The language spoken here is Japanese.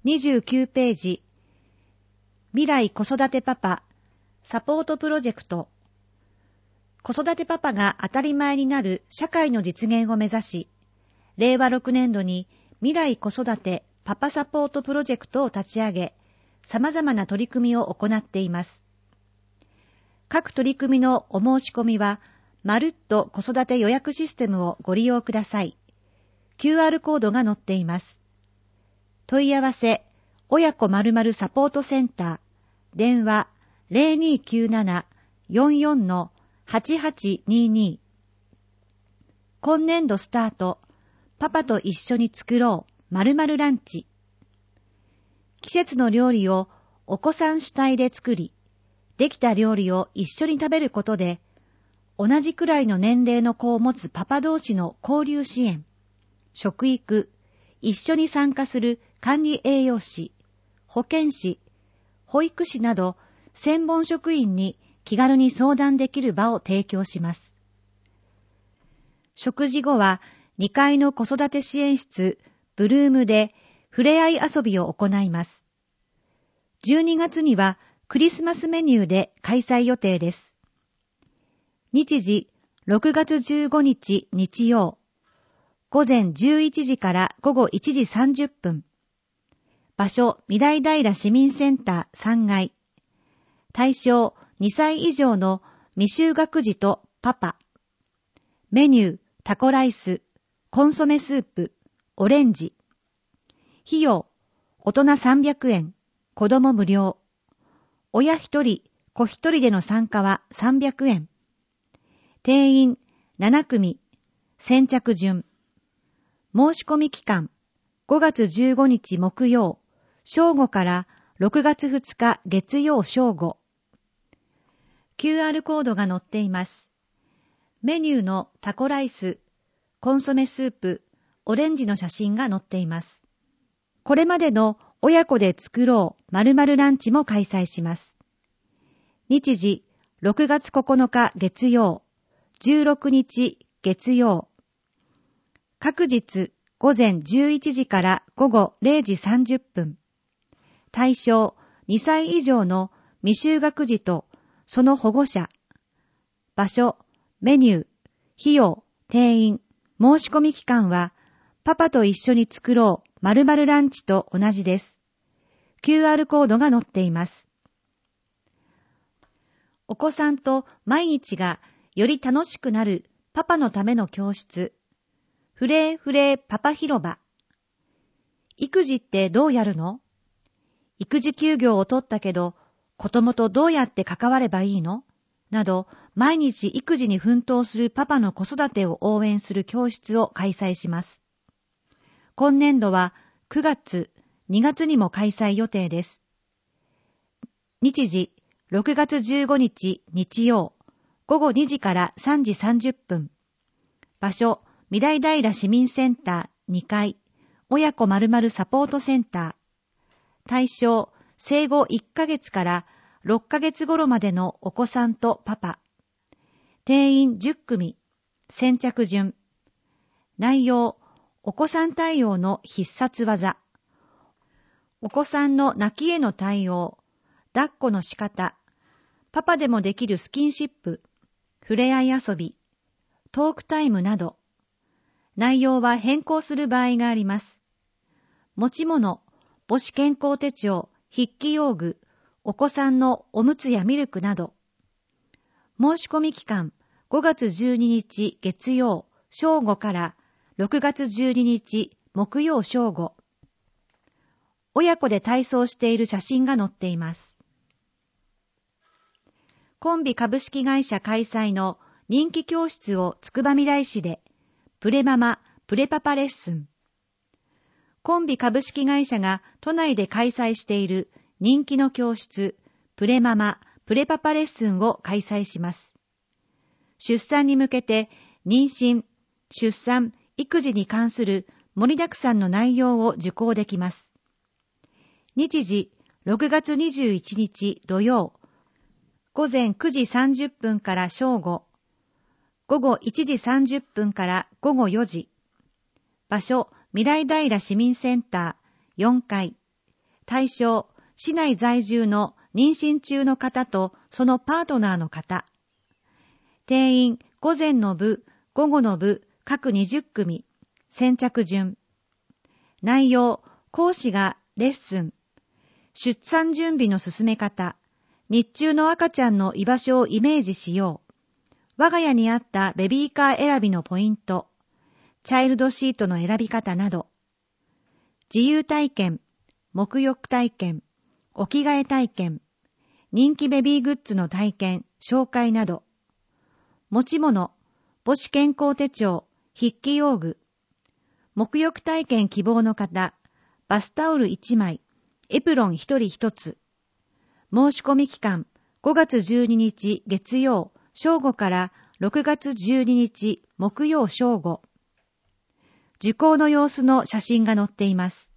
29ページ、未来子育てパパサポートプロジェクト。子育てパパが当たり前になる社会の実現を目指し、令和6年度に未来子育てパパサポートプロジェクトを立ち上げ、様々な取り組みを行っています。各取り組みのお申し込みは、まるっと子育て予約システムをご利用ください。QR コードが載っています。問い合わせ、親子〇〇サポートセンター、電話0297-44-8822。今年度スタート、パパと一緒に作ろう〇〇ランチ。季節の料理をお子さん主体で作り、できた料理を一緒に食べることで、同じくらいの年齢の子を持つパパ同士の交流支援、食育、一緒に参加する管理栄養士、保健師、保育士など専門職員に気軽に相談できる場を提供します。食事後は2階の子育て支援室ブルームでふれあい遊びを行います。12月にはクリスマスメニューで開催予定です。日時6月15日日曜、午前11時から午後1時30分。場所、未来平市民センター3階。対象、2歳以上の未就学児とパパ。メニュー、タコライス、コンソメスープ、オレンジ。費用、大人300円、子供無料。親1人、子1人での参加は300円。定員7組、先着順。申し込み期間、5月15日木曜、正午から6月2日月曜正午。QR コードが載っています。メニューのタコライス、コンソメスープ、オレンジの写真が載っています。これまでの親子で作ろう〇〇ランチも開催します。日時、6月9日月曜、16日月曜。各日午前11時から午後0時30分。対象2歳以上の未就学児とその保護者。場所、メニュー、費用、定員、申し込み期間はパパと一緒に作ろう〇〇ランチと同じです。QR コードが載っています。お子さんと毎日がより楽しくなるパパのための教室。フレーフレーパパ広場。育児ってどうやるの？育児休業を取ったけど、子供とどうやって関わればいいの？など、毎日育児に奮闘するパパの子育てを応援する教室を開催します。今年度は9月、2月にも開催予定です。日時、6月15日日曜、午後2時から3時30分。場所、未来平市民センター2階、親子〇〇サポートセンター。対象、生後1ヶ月から6ヶ月頃までのお子さんとパパ。定員10組、先着順。内容、お子さん対応の必殺技。お子さんの泣きへの対応、抱っこの仕方、パパでもできるスキンシップ、触れ合い遊び、トークタイムなど。内容は変更する場合があります。持ち物、母子健康手帳、筆記用具、お子さんのおむつやミルクなど。申し込み期間、5月12日月曜正午から6月12日木曜正午。親子で体操している写真が載っています。コンビ株式会社開催の人気教室をつくばみらい市で、プレママ、プレパパレッスン。コンビ株式会社が都内で開催している人気の教室、プレママ、プレパパレッスンを開催します。出産に向けて妊娠、出産、育児に関する盛りだくさんの内容を受講できます。日時、6月21日土曜、午前9時30分から正午、午後1時30分から午後4時。場所、未来平市民センター4階。 対象、市内在住の妊娠中の方とそのパートナーの方。定員、午前の部、午後の部、各20組。先着順。内容、講師がレッスン。出産準備の進め方。日中の赤ちゃんの居場所をイメージしよう。我が家にあったベビーカー選びのポイント。チャイルドシートの選び方など。自由体験、沐浴体験、お着替え体験、人気ベビーグッズの体験、紹介など。持ち物、母子健康手帳、筆記用具。沐浴体験希望の方、バスタオル1枚、エプロン1人1つ。申し込み期間、5月12日月曜正午から6月12日木曜正午。受講の様子の写真が載っています。